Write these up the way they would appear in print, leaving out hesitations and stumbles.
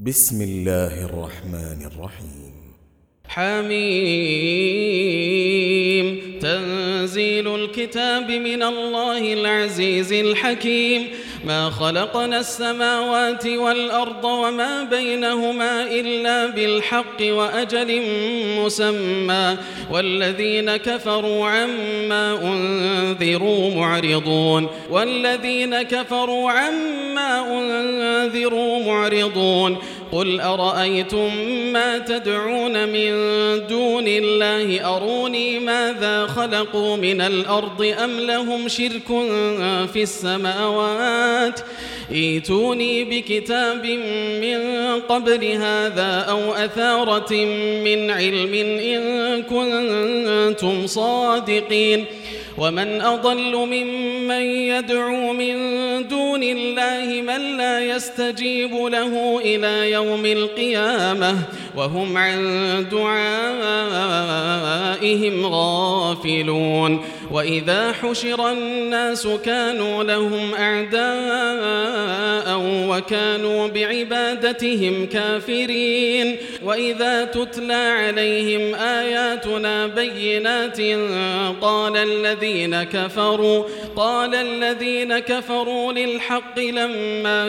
بسم الله الرحمن الرحيم. حميم. تنزيل الكتاب من الله العزيز الحكيم. ما خلقنا السماوات والأرض وما بينهما إلا بالحق وأجل مسمى والذين كفروا عما أنذروا معرضون قل أرأيتم ما تدعون من دون الله أروني ماذا خلقوا من الأرض أم لهم شرك في السماوات ائتوني بكتاب من قبل هذا أو أثارة من علم إن كنتم صادقين ومن أضل ممن يدعو من دون الله من لا يستجيب له إلى يوم القيامة وهم عن دعائهم غافلون وإذا حشر الناس كانوا لهم أعداء وكانوا بعبادتهم كافرين وإذا تتلى عليهم آياتنا بينات قال الذين كفروا للحق لما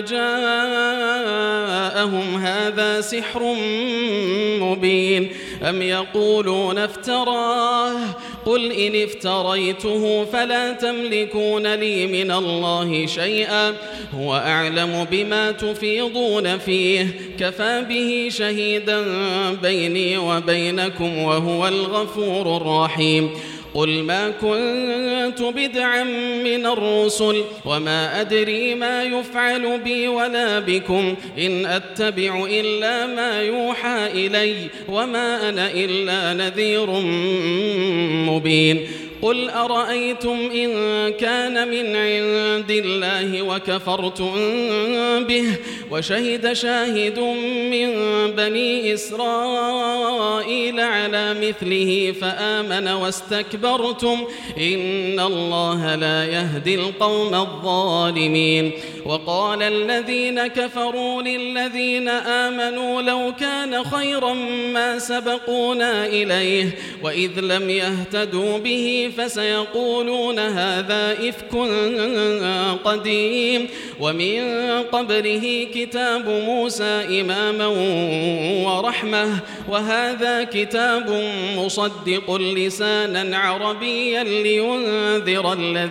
جاءهم هذا سحر مبين أم يقولون افتراه قل إن افتريته فلا تملكون لي من الله شيئا هو أعلم بما تفيضون فيه كفى به شهيدا بيني وبينكم وهو الغفور الرحيم قل ما كنت بدعا من الرسل وما أدري ما يفعل بي ولا بكم إن أتبع إلا ما يوحى إلي وما أنا إلا نذير مبين قل أرأيتم إن كان من عند الله وكفرتم به وشهد شاهد من بني إسرائيل على مثله فآمن واستكبرتم إن الله لا يهدي القوم الظالمين وقال الذين كفروا للذين آمنوا لو كان خيرا ما سبقونا إليه وإذ لم يهتدوا به فسيقولون هذا إفك قديم ومن قبله كتاب موسى إماما ورحمة وهذا كتاب مصدق لسانا عربيا لينذر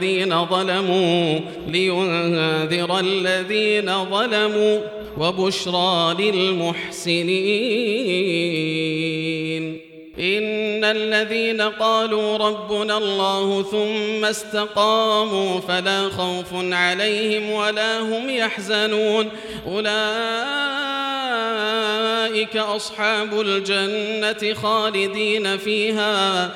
الذين ظلموا وبشرى للمحسنين إن الذين قالوا ربنا الله ثم استقاموا فلا خوف عليهم ولا هم يحزنون أولئك أصحاب الجنة خالدين فيها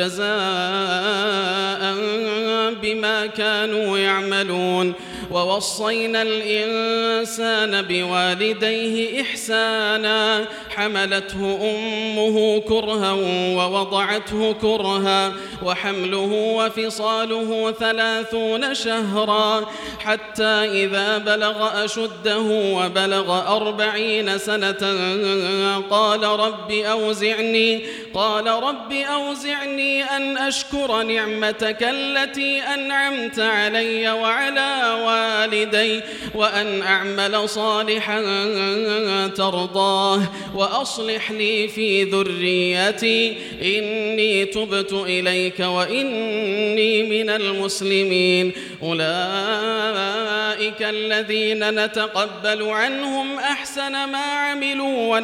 جزاء بما كانوا يعملون ووصينا الإنسان بوالديه إحسانا حملته أمه كرها ووضعته كرها وحمله وفصاله 30 شهرا حتى إذا بلغ أشده وبلغ 40 سنة قال رب أوزعني أن أشكر نعمتك التي أنعمت علي وعلى والدي وأن أعمل صالحا ترضاه وأصلح لي في ذريتي إني تبت إليك وإني من المسلمين أولئك الذين نتقبل عنهم أحسن ما عملوا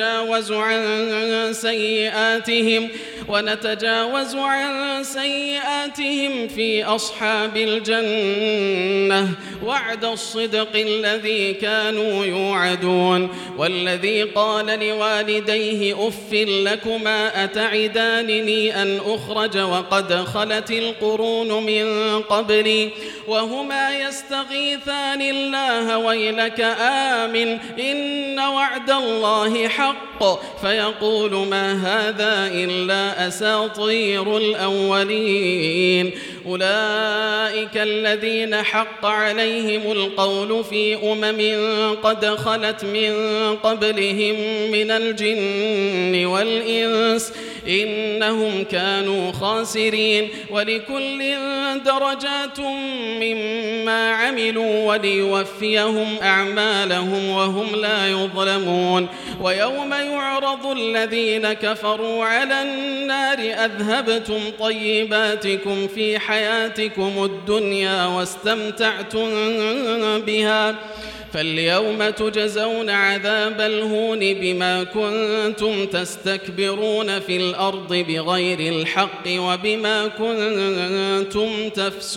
ونتجاوز عن سيئاتهم في أصحاب الجنة وعد الصدق الذي كانوا يوعدون والذي قال لوالديه أف لكما أتعدانني أن أخرج وقد خلت القرون من قبلي وهما يستغيثان الله ويلك آمن إن وعد الله حق فيقول ما هذا إلا أساطير الأولين. أولئك الذين حق عليهم القول في قد خلت من قبلهم من الجن والإنس إنهم كانوا خاسرين. ولكل درجات مما عملوا وليوفيهم أعمالهم وهم لا يظلمون. ويوم يعرض الذين كفروا على النار أذهبتم طيباتكم في حياتكم الدنيا واستمتعتم بها فاليوم تجزون عذاب الهون بما كنتم تستكبرون في الأرض بغير الحق وبما كنتم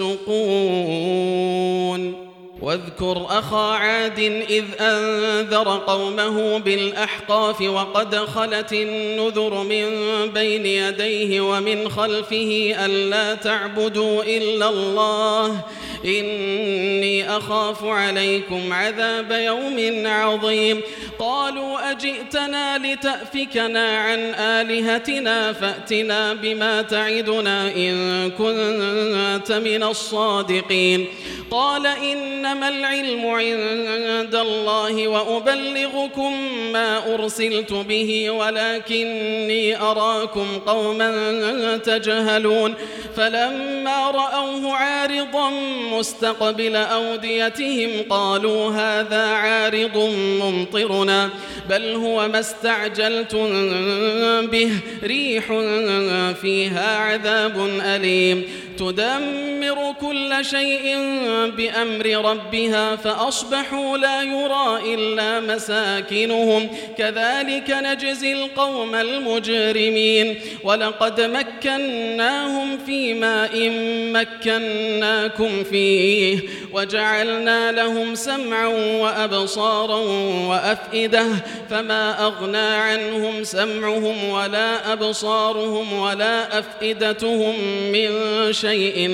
تفسقون. واذكر أخا عاد إذ أنذر قومه بالأحقاف وقد خلت النذر من بين يديه ومن خلفه ألا تعبدوا إلا الله إني أخاف عليكم عذاب يوم عظيم. قالوا أجئتنا لتأفكنا عن آلهتنا فأتنا بما تعدنا إن كنت من الصادقين. قال إنما العلم عند الله وأبلغكم ما أرسلت به ولكني أراكم قوما تجهلون. فلما رأوه عارضا مستقبل أوديتهم قالوا هذا عارض ممطرنا بل هو ما استعجلتم به ريح فيها عذاب أليم تدمر كل شيء بأمر ربها فأصبحوا لا يرى إلا مساكنهم كذلك نجزي القوم المجرمين. ولقد مكناهم في ماء مكناكم فيه وجعلنا لهم سمعا وأبصارا وأفئدة فما أغنى عنهم سمعهم ولا أبصارهم ولا أفئدتهم من شيء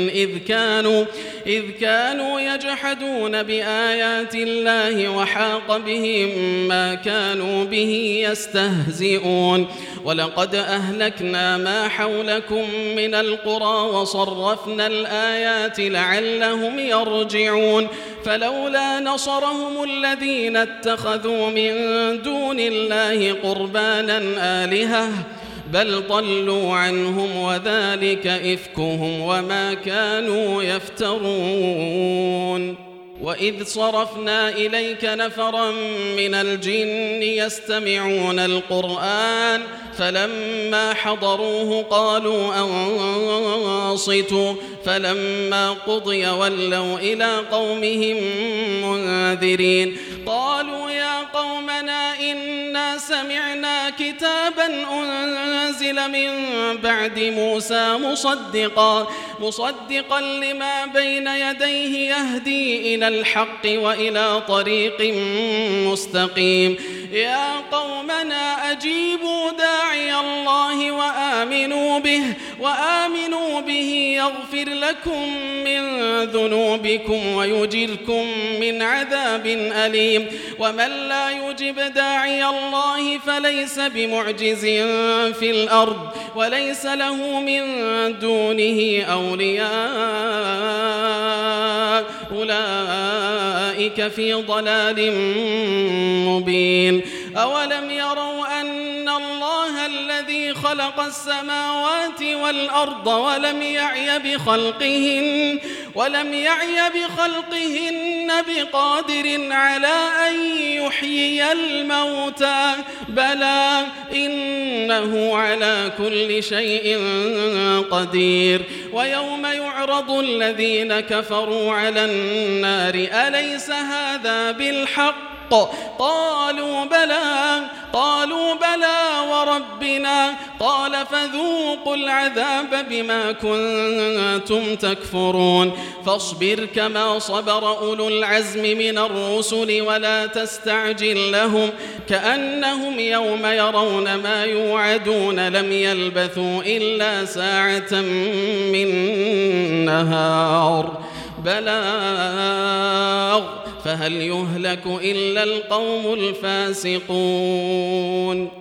إذ كانوا يجحدون بآيات الله وحاق بهم ما كانوا به يستهزئون. ولقد أهلكنا ما حولكم من القرى وصرفنا الآيات لعلهم يرجعون. فلولا نصرهم الذين اتخذوا من دون الله قربانا آلهة بل ضلوا عنهم وذلك إفكهم وما كانوا يفترون. وإذ صرفنا إليك نفرا من الجن يستمعون القرآن فلما حضروه قالوا أنصتوا فلما قضي ولوا إلى قومهم منذرين. قالوا يا قومنا إنا سمعنا كتابا أنزل من بعد موسى مصدقا لما بين يديه يهدي إلى الحق وإلى طريق مستقيم. يا قومنا أجيبوا داعي الله وآمنوا به يغفر لكم من ذنوبكم ويجركم من عذاب أليم. ومن لا يجب داعي الله فليس بمعجز في الأرض وليس له من دونه أولياء أولئك في ضلال مبين. أولم يروا أن الله الذي خلق السماوات والأرض ولم يعي بخلقهن بقادر على أن يحيي الموتى بلى إنه على كل شيء قدير. ويوم يعرض الذين كفروا على النار أليس هذا بالحق قالوا بلى وربنا قال فذوقوا العذاب بما كنتم تكفرون. فاصبر كما صبر أولو العزم من الرسل ولا تستعجل لهم كأنهم يوم يرون ما يوعدون لم يلبثوا إلا ساعة من نهار بلاغ فهل يهلك إلا القوم الفاسقون.